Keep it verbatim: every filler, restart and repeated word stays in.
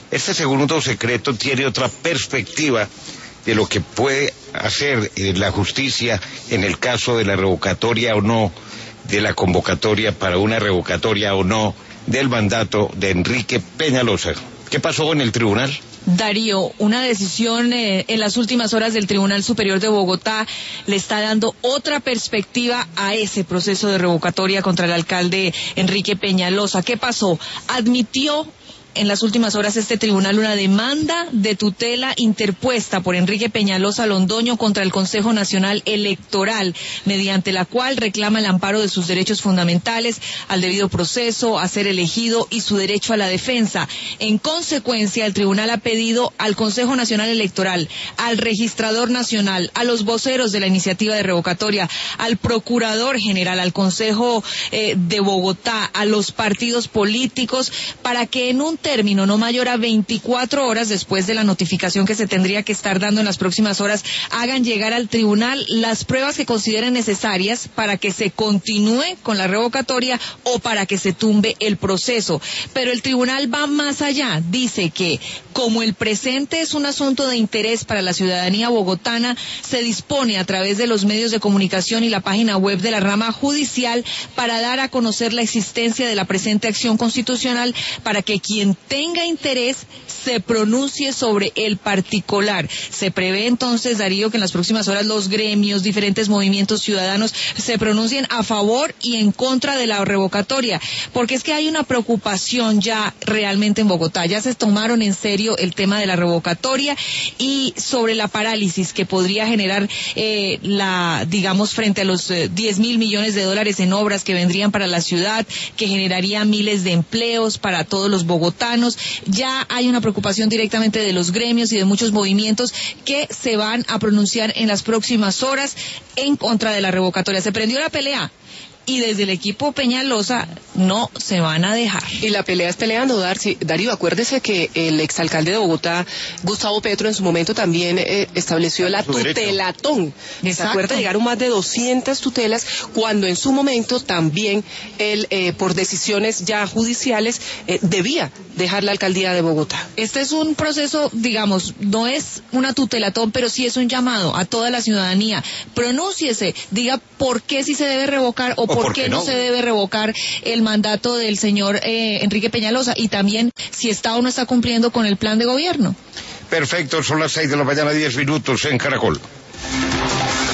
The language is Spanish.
Este segundo secreto tiene otra perspectiva de lo que puede hacer eh, la justicia en el caso de la revocatoria o no, de la convocatoria para una revocatoria o no del mandato de Enrique Peñalosa. ¿Qué pasó en el tribunal? Darío, una decisión eh, en las últimas horas del Tribunal Superior de Bogotá le está dando otra perspectiva a ese proceso de revocatoria contra el alcalde Enrique Peñalosa. ¿Qué pasó? Admitió en las últimas horas este tribunal una demanda de tutela interpuesta por Enrique Peñalosa Londoño contra el Consejo Nacional Electoral, mediante la cual reclama el amparo de sus derechos fundamentales al debido proceso, a ser elegido y su derecho a la defensa. En consecuencia, el tribunal ha pedido al Consejo Nacional Electoral, al Registrador Nacional, a los voceros de la iniciativa de revocatoria, al Procurador General, al Consejo eh, de Bogotá, a los partidos políticos, para que en un término no mayor a veinticuatro horas después de la notificación que se tendría que estar dando en las próximas horas, hagan llegar al tribunal las pruebas que consideren necesarias para que se continúe con la revocatoria o para que se tumbe el proceso. Pero el tribunal va más allá, dice que como el presente es un asunto de interés para la ciudadanía bogotana, se dispone a través de los medios de comunicación y la página web de la rama judicial para dar a conocer la existencia de la presente acción constitucional para que quien tenga interés se pronuncie sobre el particular. Se prevé entonces, Darío, que en las próximas horas los gremios, diferentes movimientos ciudadanos se pronuncien a favor y en contra de la revocatoria, porque es que hay una preocupación ya realmente en Bogotá. Ya se tomaron en serio el tema de la revocatoria y sobre la parálisis que podría generar eh, la, digamos, frente a los eh, diez mil millones de dólares en obras que vendrían para la ciudad, que generaría miles de empleos para todos los bogotanos. Ya hay una preocupación directamente de los gremios y de muchos movimientos que se van a pronunciar en las próximas horas en contra de la revocatoria. Se prendió la pelea y desde el equipo Peñalosa no se van a dejar. Y la pelea es peleando, Darcy. Darío, acuérdese que el exalcalde de Bogotá, Gustavo Petro, en su momento también eh, estableció la tutelatón. ¿Se acuerda? Llegaron más de doscientas tutelas, cuando en su momento también él, eh, por decisiones ya judiciales, eh, debía dejar la alcaldía de Bogotá. Este es un proceso, digamos, no es una tutelatón, pero sí es un llamado a toda la ciudadanía. Pronúnciese, diga por qué sí se debe revocar o, o por, por qué no? no se debe revocar el mandato del señor eh, Enrique Peñalosa, y también si está o no está cumpliendo con el plan de gobierno. Perfecto, son las seis de la mañana, diez minutos en Caracol.